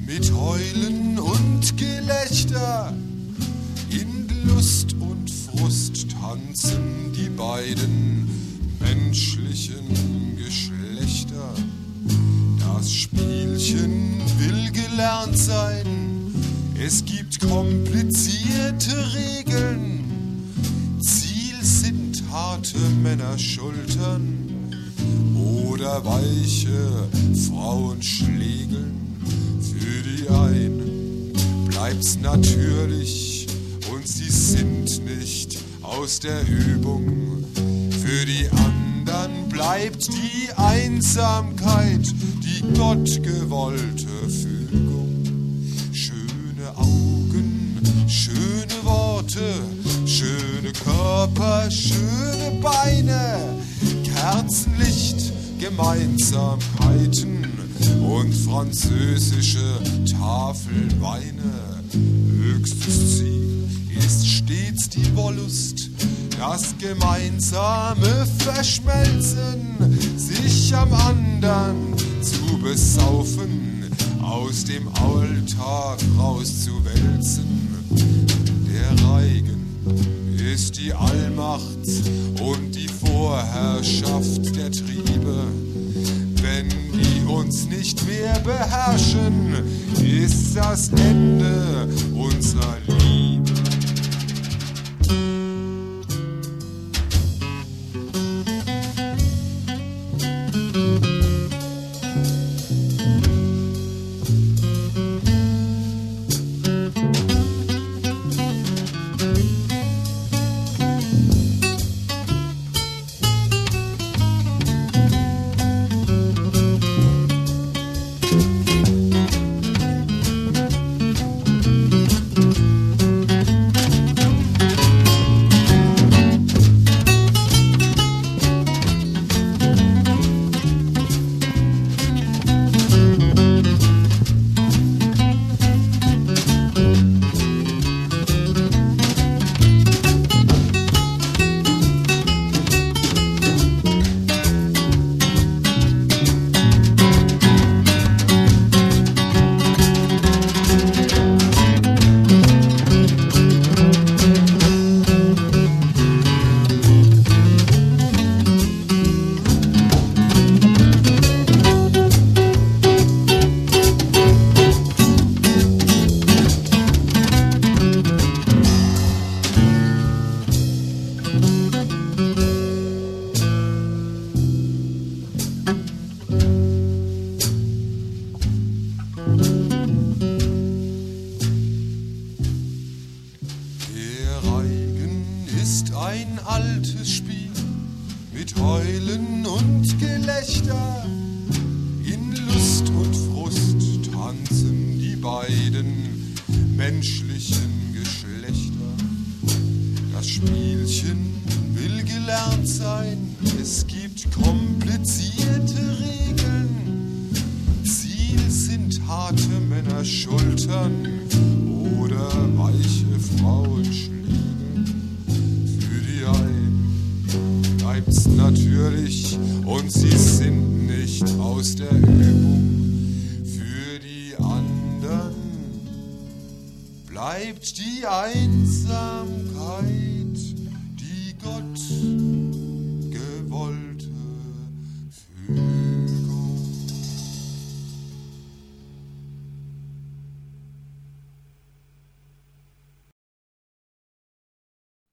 mit Heulen und Gelächter. In Lust und Frust tanzen die beiden menschlichen Geschlechter. Das Spielchen will gelernt sein, es gibt komplizierte Regeln. Ziel sind harte Männerschultern oder weiche Frauenschlägeln. Für die einen bleibt's natürlich und sie sind nicht aus der Übung. Für die anderen bleibt die Einsamkeit, die gottgewollte Fügung. Schöne Augen, schöne Worte, schöne Körper, schöne Beine, Kerzenlicht, Gemeinsamkeiten und französische Tafelweine. Höchstes Ziel ist stets die Wollust, das gemeinsame Verschmelzen, sich am anderen zu besaufen, aus dem Alltag rauszuwälzen. Der Reigen ist die Allmacht und die Vorherrschaft der Triebe. Wenn die uns nicht mehr beherrschen, ist das Ende unserer Liebe. Ein altes Spiel mit Heulen und Gelächter. In Lust und Frust tanzen die beiden menschlichen Geschlechter. Das Spielchen will gelernt sein, es gibt komplizierte Regeln. Ziel sind harte Männerschultern oder weiche Frauenschläge. Bleibt's natürlich und sie sind nicht aus der Übung. Für die anderen bleibt die Einsamkeit.